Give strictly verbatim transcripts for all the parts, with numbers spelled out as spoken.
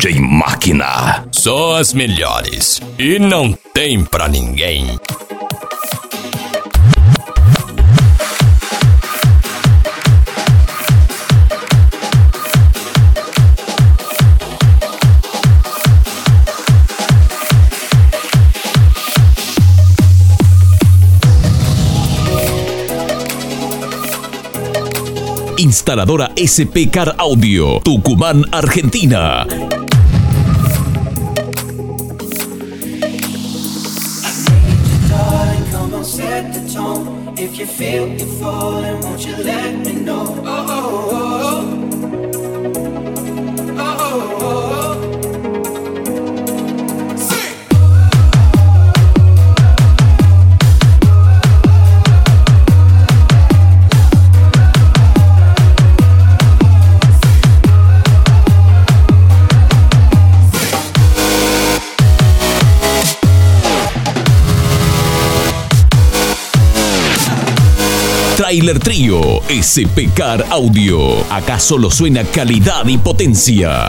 D J Máquina. Só as melhores e não tem pra ninguém. Instaladora S P Car Audio, Tucumán, Argentina. Trailer Trio, S P Car Audio. Acá solo suena calidad y potencia.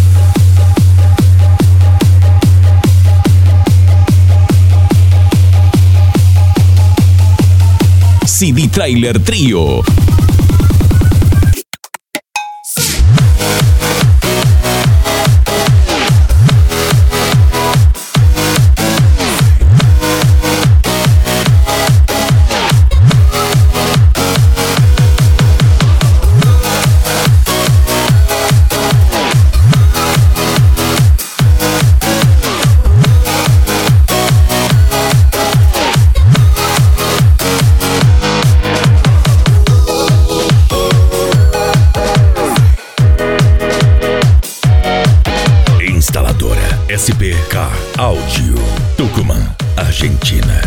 C D Trailer Trio. S P Car Audio, Tucumán, Argentina.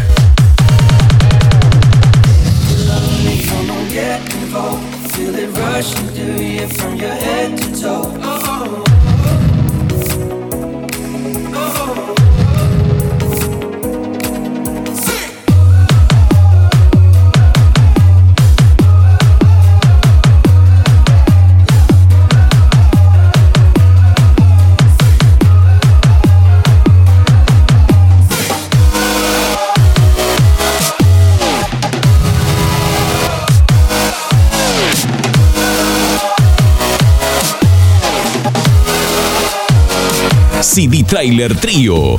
C D Trailer Trio.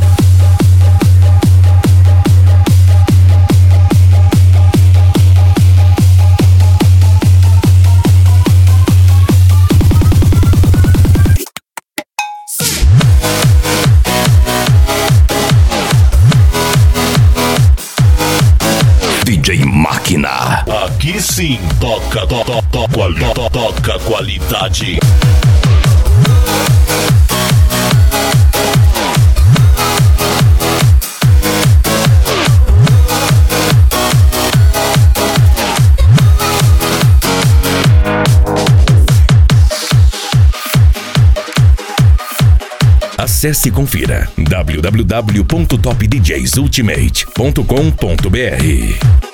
D J Máquina. Aqui sim toca, to, to, to, to, to, toca qualidade. Acesse e confira w w w ponto top d js ultimate ponto com ponto b r.